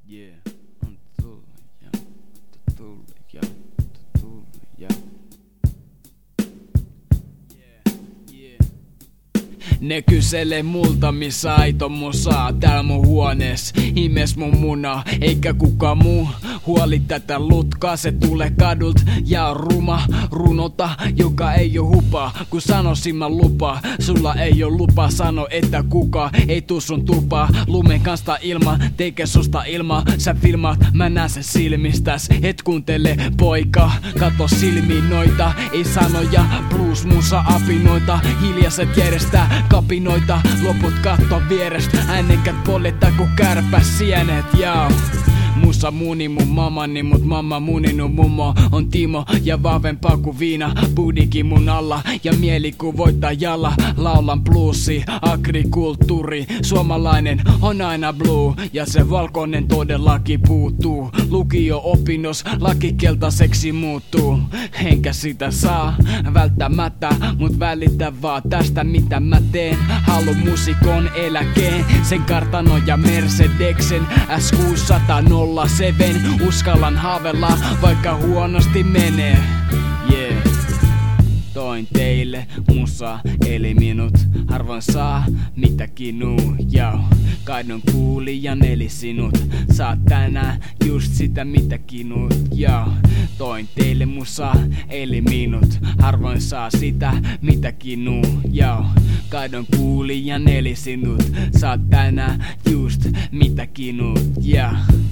Yeah, on tullut ja tullut ja tullut ja. Ne kyselee multa missä aito musaa täällä mun huonees. Imes mun muna, eikä kuka muu huoli tätä lutkaa. Se tulee kadult ja on ruma runota, joka ei oo hupaa. Kun sanoisin mä lupaa, sulla ei oo lupa. Sano että kuka ei tuu sun tupaa. Lumen kanssa ilma, teikä susta ilmaa. Sä filmaat, mä näen sen silmistäs. Et kuuntele poika, kato silmiin noita. Ei sanoja, blues musa apinoita. Hiljaiset järjestää kapinoita, loput katto vierestä. Äänenkät poljettaa ku kärpäs sienet, jao. Musa muni mun mamani, mut mamma muninu mummo on Timo ja vahvempaa ku viina. Budikin mun alla ja mieli ku voittajalla. Laulan bluesi, agrikulttuuri. Suomalainen on aina blue ja se valkoinen todellakin puuttuu. Lukio-opinnos laki keltaiseksi muuttuu. Enkä sitä saa välttämättä, mut välitä vaan tästä mitä mä teen. Halu musikon eläkeen, sen kartano ja Mercedeksen S607. Uskallan haavella, vaikka huonosti menee. Yeah. Toin teille musa eli minut. Harvoin saa mitä kinuu, jao. Kaidon kuulijan eli sinut. Saat tänään just sitä mitä kinut, jao. Toin teille musa eli minut. Harvoin saa sitä mitä kinuu, jao. Kaidon kuulijan eli sinut. Saat tänään just mitä kinut, jao.